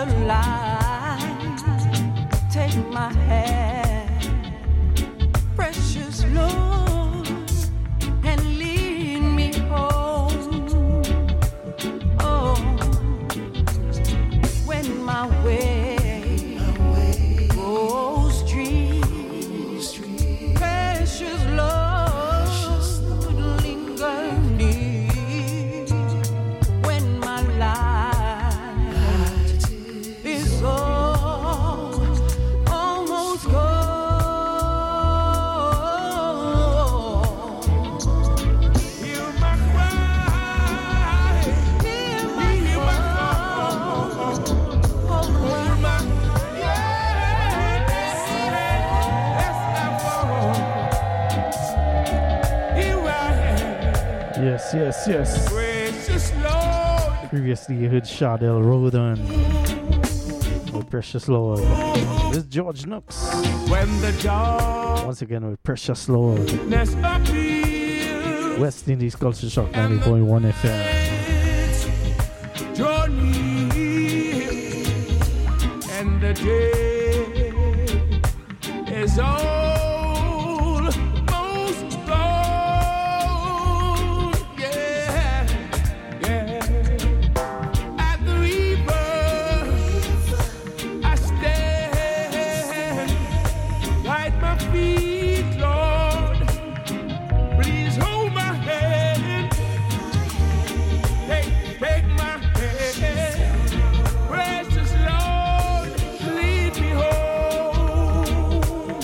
light, take my hand, precious Lord, and lead me home. Oh, when my way goes dream, precious Lord, linger near. When my life is almost gone, hear my cry, hear my call, hold my Yes. precious Lord. Previously you heard Shardell Rodon with Precious Lord. This is George Nooks When the darkness once again with Precious Lord. appears, West Indies Culture Shock 90.1 FM. draw near, and the day is almost gone. Yeah. At the river I stand, guide my feet, Lord. Please hold my hand. Take my hand. Precious Lord, lead me home.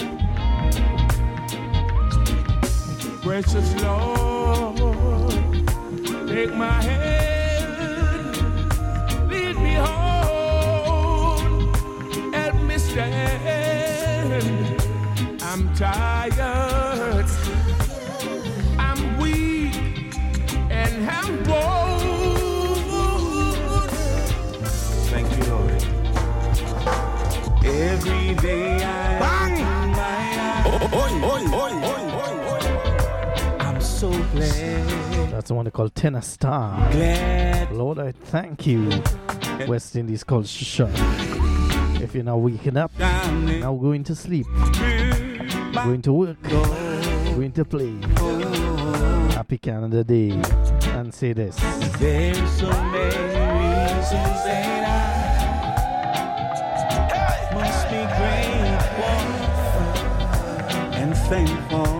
Precious Lord, take my hand. Lead me home. Help me stand. I'm tired. I'm weak and I'm bold. Thank you, Lord. Every day I open my eyes. I'm so glad. That's the one they call Tenor Star. Glad. Lord, I thank you. West Indies Culture Shock. If you're now waking up, I'm now going to sleep, my going to work, going to play. Happy Canada Day. And say this. There's so many reasons that I must be grateful and thankful,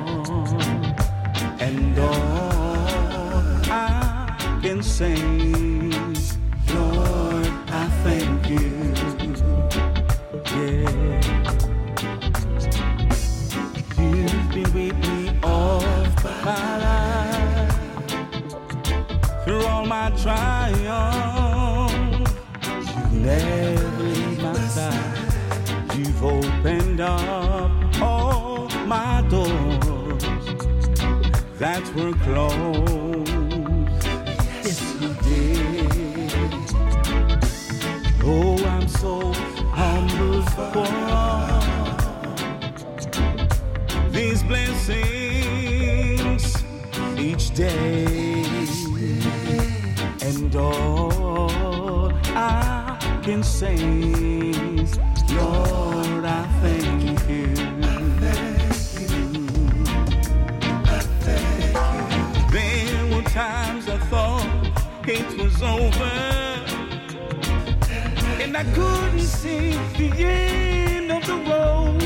and all I can say, Lord, I thank you. Yeah, you've been with me all my life. Through all my trials, you've never leave my side. You've opened up all my doors that were closed. Yes, you did. Oh, I'm so humbled for all these blessings each day. And all I can say is, Lord, I thank you. There were times I thought it was over, and I couldn't see the end of the road.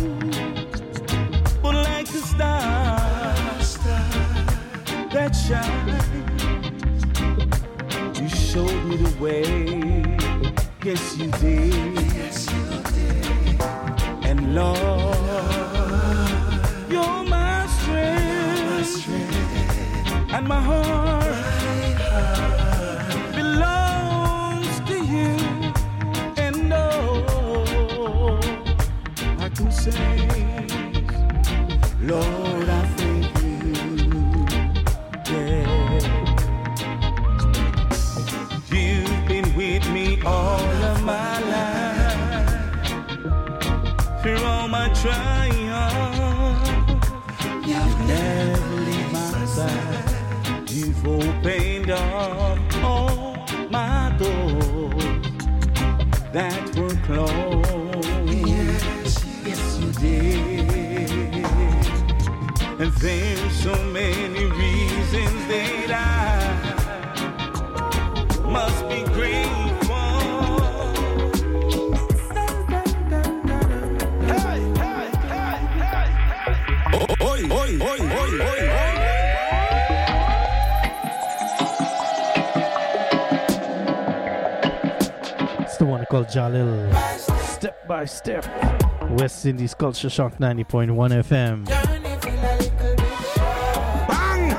But like a star that shines, you showed me the way. Yes, you did. And Lord, you're my strength, and my heart belongs to you. And all I can say, Lord, I thank you. Yeah. You've been with me all of my life, through all my trials. You've never leave my side. You've opened up all my doors that were closed. Yes, yes, you did. And there's so many reasons that I must be grateful. Hey, hey, hey, hey. Oi, oi, oi, oi, oi, oi. The one called Jalil. Step by Step. West Indies Culture Shock 90.1 FM. Bang!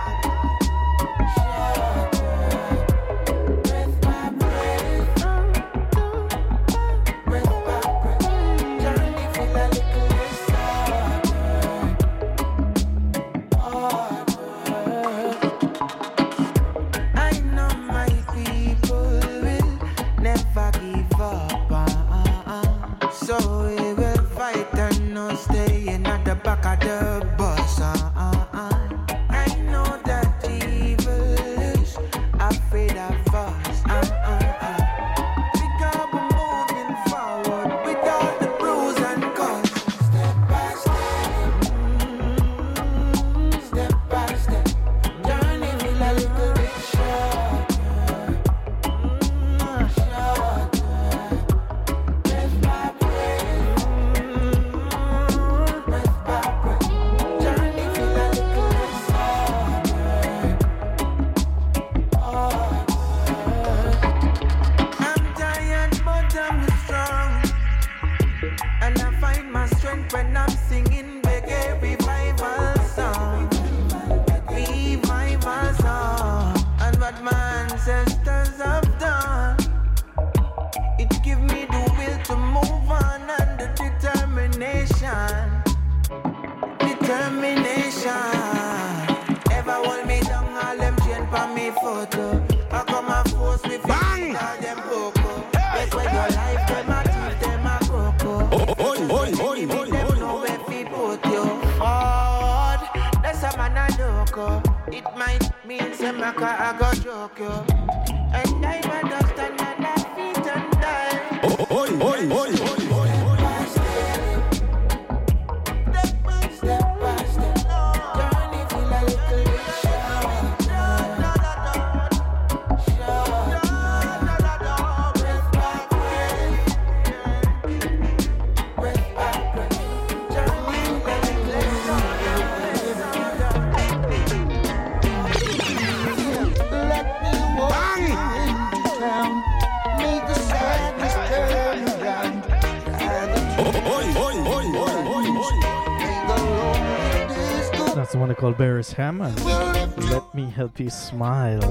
Hammond, Let Me Help You Smile.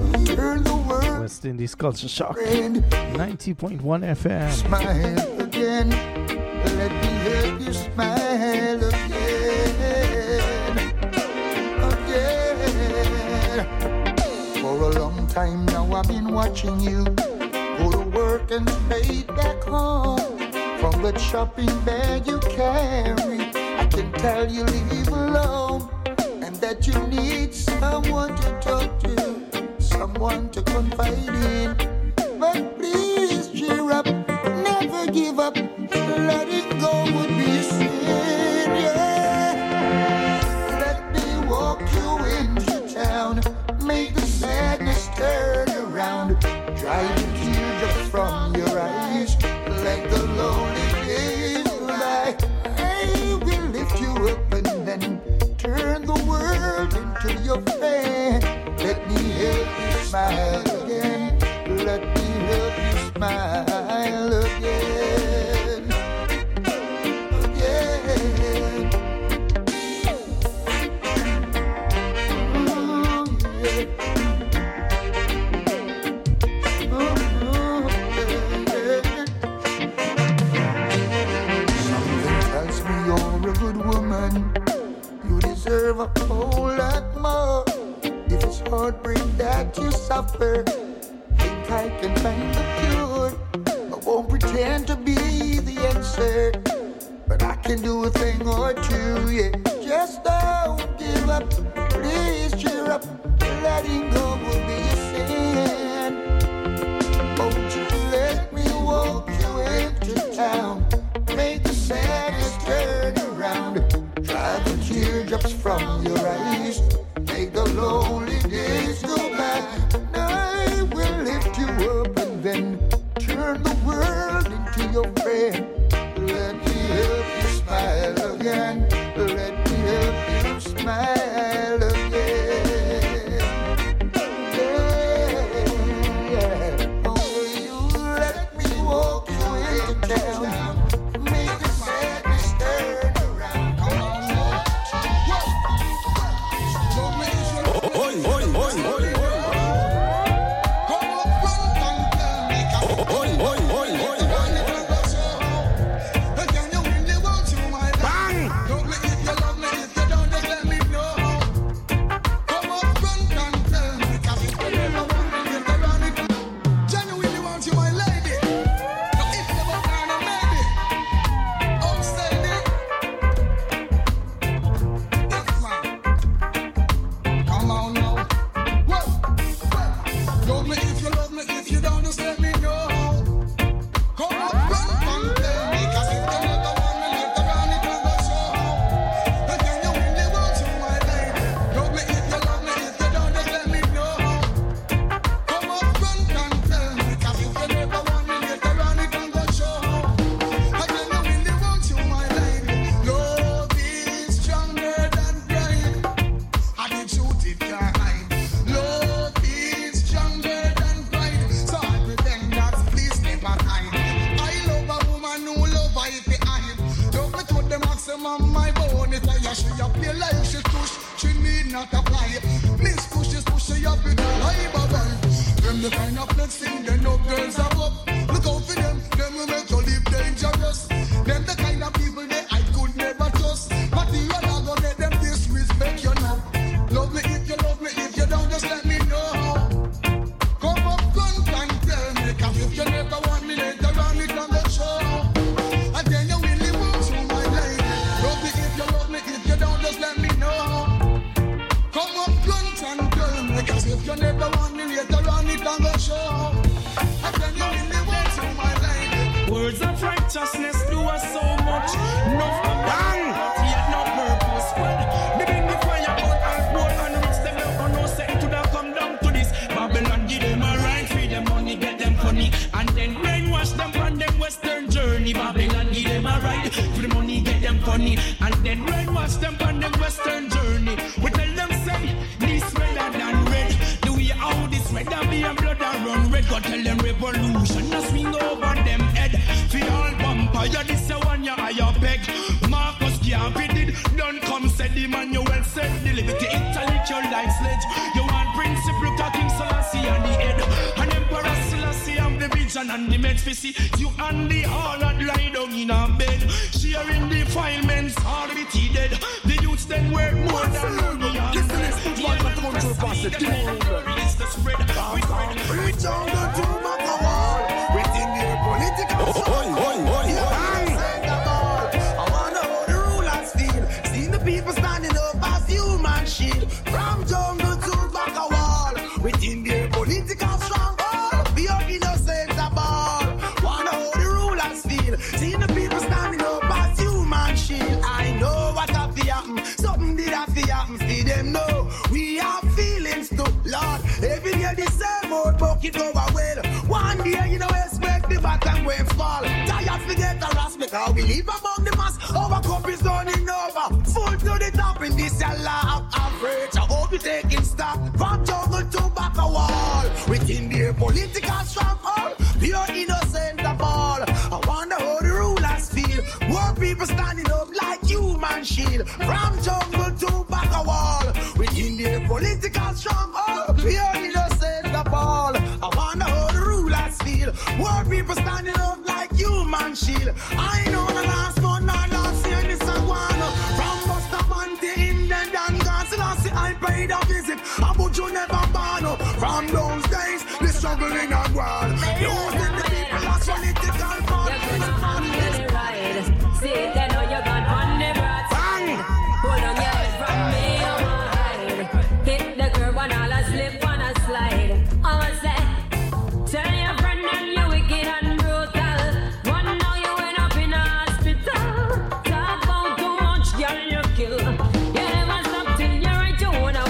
West Indies Culture Shock 90.1 FM. Smile again. Let me help you smile again. Again. For a long time now I've been watching you go to work and straight back home. From the shopping bag you carry, I can tell you leave alone. That you need someone to talk to, someone to confide in. But please cheer up, never give up. Letting go would be sin, yeah. Let me walk you into town, make the sadness turn around. Dry the teardrops from your eyes, let the lonely days go by. I will lift you up and then turn the world into your friend. Let me help you smile again. Let me help you smile again. Again. Oh, yeah. Oh, yeah. Something tells me you're a good woman. Deserve a whole lot more. If it's heartbreak that you suffer, think I can find the cure. I won't pretend to be the answer, but I can do a thing or two, yeah. Just don't give up, please cheer up. Letting go will be a sin. Won't you let me walk you your friend. Let me help you smile again. Let me help you smile again. Yeah. Oh, you let me walk you into town. Make the sadness turn around. Come on now. Oi, oi, oi, oi. Come up front and tell me. Oi, oi, oi, oi.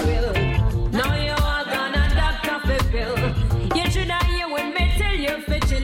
You should have you when me tell you fit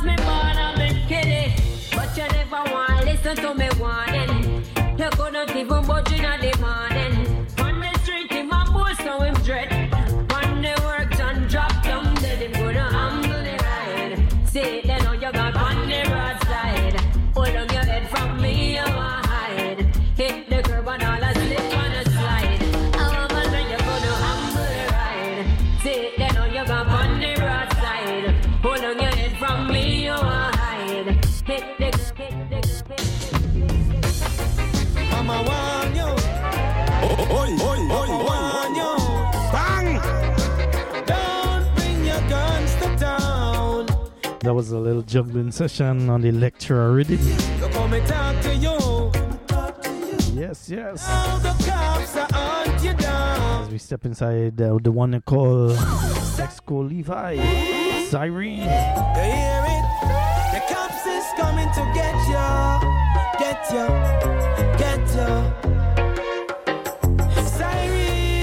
was me born a big kitty, but you never want to listen to me warning. You couldn't even budge in the morning. On the street, in my boots, so him dread. When the work done, drop down, dead him gonna humble the ride. See, they know you got on the broadside. Hold on your head from me, you want hide. Hit the curb and all I slip on a slide. I'm a man, you're gonna humble the ride. See, they know you got on the broadside. Hold on your head from me, you want hide. Hit the Mama want you. Mama want you. Bang! Don't bring your guns to town. That was a little juggling session on the lecturer rhythm. So come and talk to you. Yes, yes. Now the cops are on you down. As we step inside the one they call Exco Levi, Siren. You hear it? The cops is coming to get you. Get you. Get you. Siren,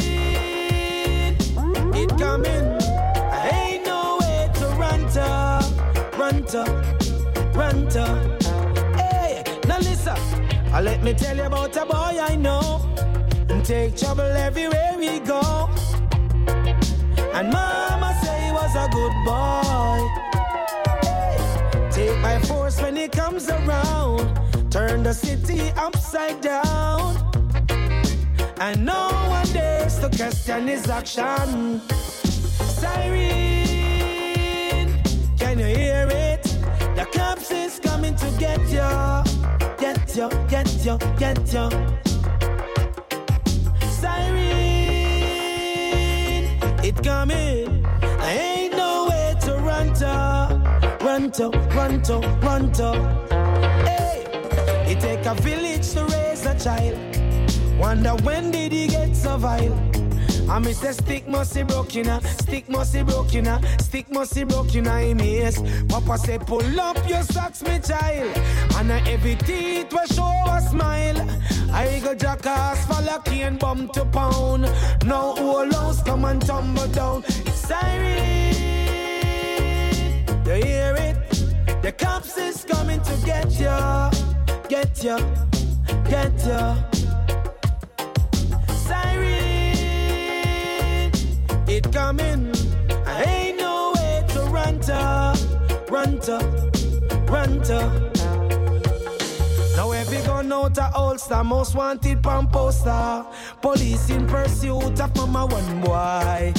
it coming. I ain't no way to run to. Hey, now listen. Let me tell you about a boy I know. And take trouble everywhere we go. And mama say he was a good boy. Hey, take by force when he comes around. Turn the city upside down. And no one dares to question his action. Siren, can you hear it? The cops is coming to get you. Get you, get you, get you. Siren, it coming. I ain't no way to run to. Hey, it take a village to raise a child. Wonder when did he get so vile? I miss the stick must be broken, stick must be broken, stick must be broken in ears. Papa say pull up your socks, me child. And every teeth will show a smile. I go jackass for lucky and bum to pound. Now all house come and tumble down. It's siren, you hear it? The cops is coming to get you, get you, get you. Siren, it coming. I ain't no way to run to. Now every gun out a holster, most wanted pump poster. Police in pursuit of mama one boy.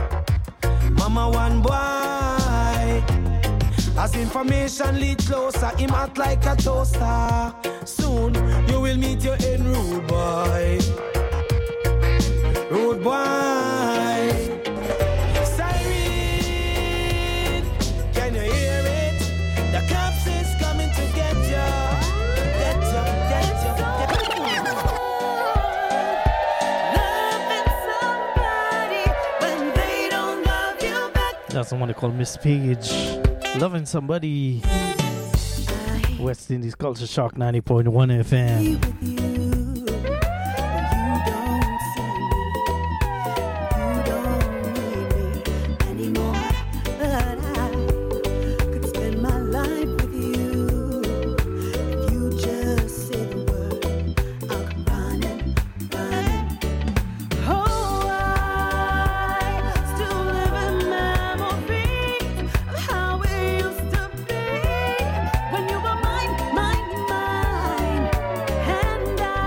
As information lead closer, him act like a toaster. Soon you will meet your end rude boy. Rude boy. Siren, can you hear it? The cops is coming to get you. Get you, get you, get you. Loving somebody when they don't love you back. That's the one they call Miss Page. Loving Somebody. West Indies Culture Shock 90.1 FM. When you were mine, mine, mine, and I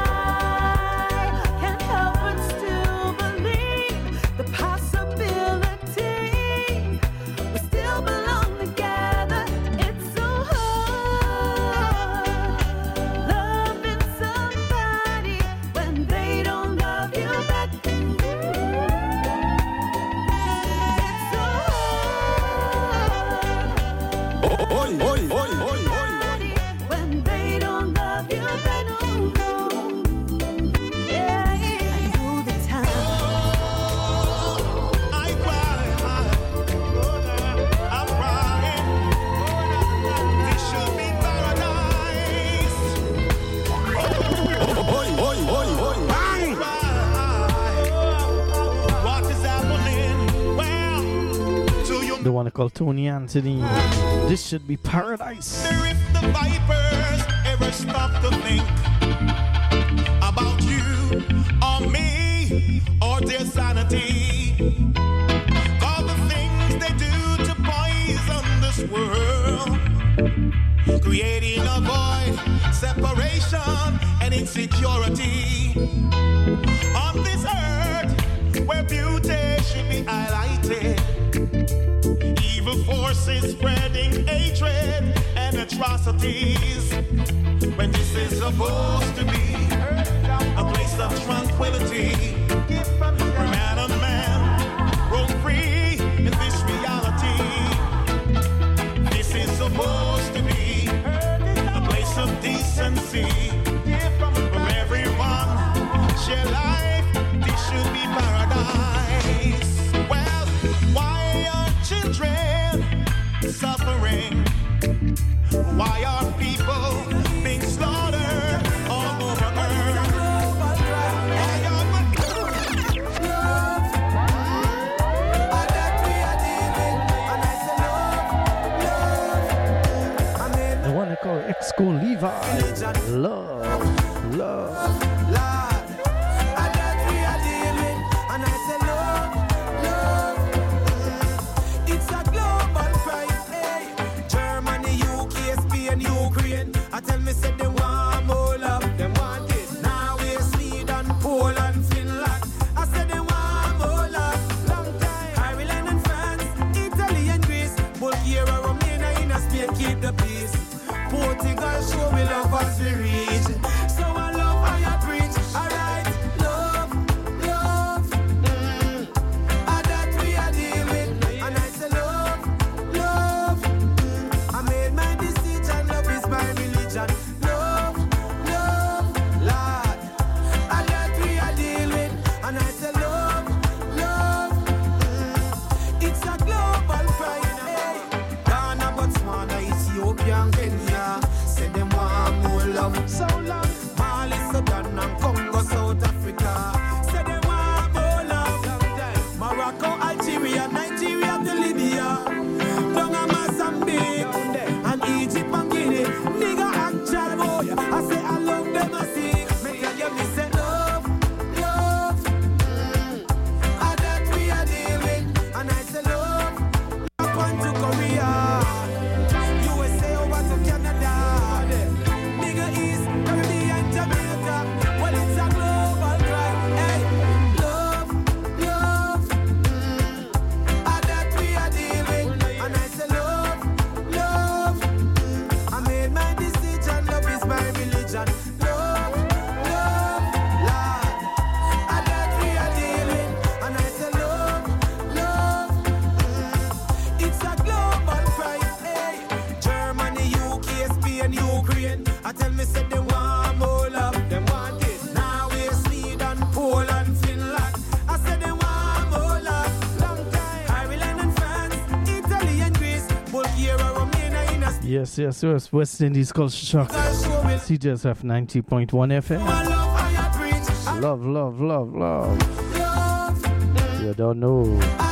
called Tony Anthony. This should be paradise. If the vipers ever stop to think about you or me or their sanity, all the things they do to poison this world, creating a void, separation and insecurity on this earth where beauty should be highlighted. Evil forces spreading hatred and atrocities, when this is supposed to be a place of tranquility, where man and man roam free in this reality. This is supposed to be a place of decency, where everyone share life. This should be paradise. Well, why are children suffering? Why are people being slaughtered all over earth? The one they call Exco Levi. Love, love. I tell me, say they want more love, they want it. Now we're Sweden, Poland, Finland. I said they want more love, long time. Ireland and France, Italy and Greece, Bulgaria, Romania, in Spain, keep the peace. Portugal, show me love as we reach. So I love how you preach, alright. Love, love, that we are dealing with. And I say love, love, I made my decision, love is my religion. Love, love, Lord, and that we are dealing with. And I say love, love, it's a global pride. Hey. Ghana, Botswana, Ethiopia and Kenya, say them want more love. So long. Mali, Sudan and Congo, South Africa, say them want more love. Morocco, Algeria, Nigeria to Libya, down a Mozambique and Egypt and Guinea. Nigga actual boy, I say I love them, I see. Make a you me say love, love, and that we are dealing. And I say love, Japan to Korea, USA over to Canada, nigga East, Caribbean, Jamaica. Well, it's a global crime. Hey, love, love, and that we are dealing. And I say love, love, I made my decision, love is my religion. Love, love, Lord, and that we are dealing. And I say love, love, it's a global pride. Hey, Germany, UK, Spain, Ukraine. I tell me, say they want more love, they want it. Now we're Sweden, Poland, Finland. I said they want more love, long time. Ireland and France, Italy and Greece, Bulgaria, Romania, in a Yes, yes, yes. West Indies Culture Shock. CJSF 90.1 FM. Love, love, love, love. You don't know.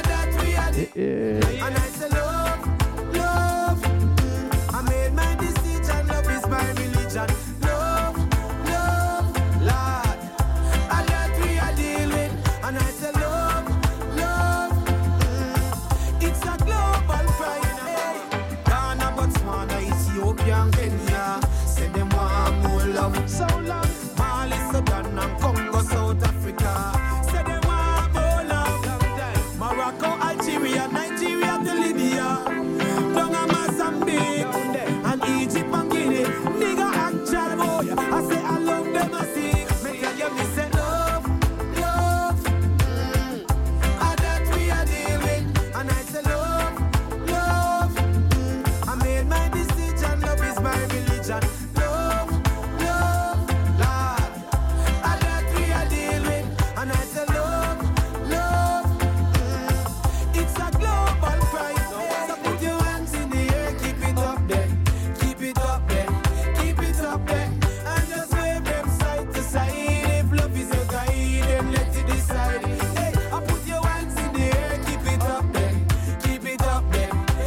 And I say love, love, I made my decision, love is my religion. Love, love, Lord, and that we are dealing. And I say love, love, it's a global pride. Hey. Ghana, Botswana, Ethiopia and Kenya, say them want more love. So long. Mali, Sudan and Congo, South Africa, say them want more love. Morocco, Algeria, Nigeria to Libya, down a Mozambique and Egypt and Guinea. Nigga actual boy, I say I love them, I see. Make a you me say love, love, and that we are dealing. And I say love, love, I made my decision, love is my religion. Love, love, Lord, and that we are dealing. And I say love, love, it's a global pride. So put your hands in the air, keep it up there, keep it up there, keep it up there, and just wave them side to side. If love is your guide, then let it decide. Hey, I put your hands in the air, keep it up there, keep it up there,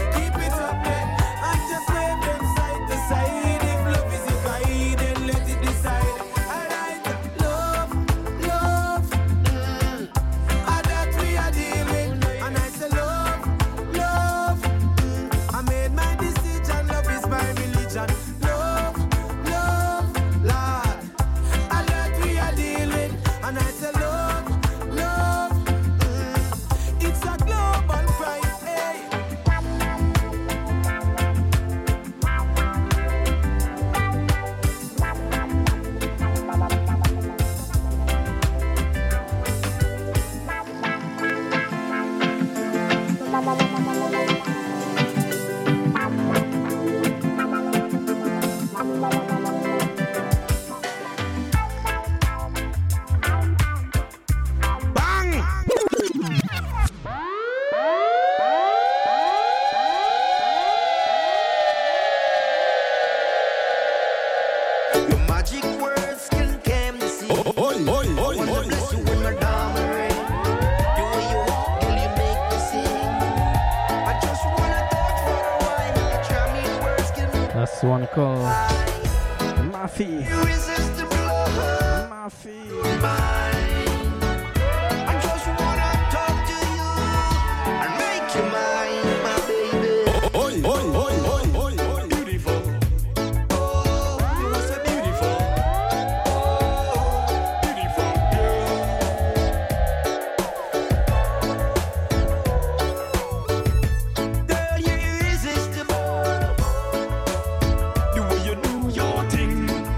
That's the one called Mafi. Mafi. I just wanna talk to you and make you mine, my baby. Oi, oi, oi, oi, oi, oi. Beautiful. Oh, you are so beautiful. Beautiful girl. Girl, you're irresistible. The way you do your thing.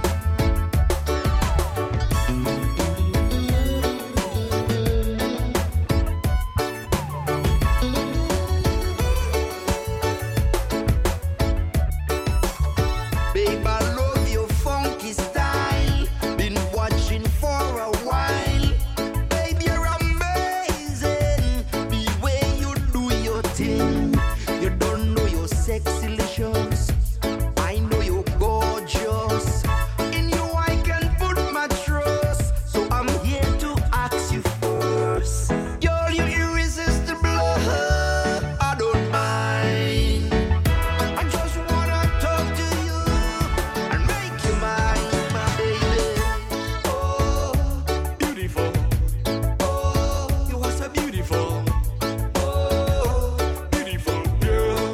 Babe, I love your funky style. Been watching for a while. Babe, you're amazing. The way you do your thing. You don't know you're sexy-licious. I know you're gorgeous. In you I can put my trust. So I'm here to ask you first. Girl, you're irresistible. I don't mind. I just wanna talk to you and make you mine, my baby. Oh, Beautiful. oh, you are so beautiful. Oh, Beautiful girl.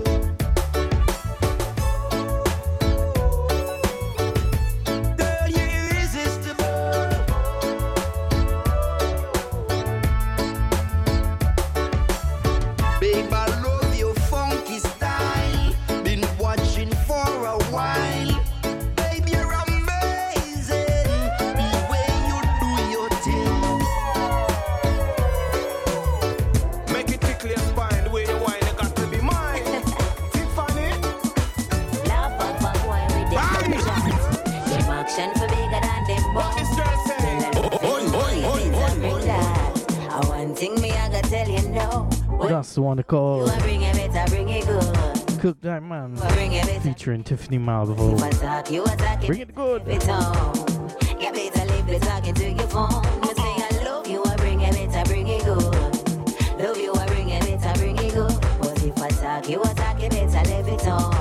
girl, you're irresistible. Babe, I love your funky style. Been watching for a while. Babe, you're amazing. The way you do your thing. Make it tickle your spine. The way you whine, you got to be mine. Tiffany. Love fuck boy with them shots. Them action for bigger than them What boys. this girl say? I one thing me I gotta tell you no. That's the one You called a bring it better, bring it good. Cook That Man, You a bring it better. featuring Tiffany Malvo. If I talk, you attack it. Bring it good. It home. You better leave the talking to your phone. You say I love you, I bring it better, bring it good. Love you, I bring it better, bring it good. But if I talk, you attack it better, leave it home.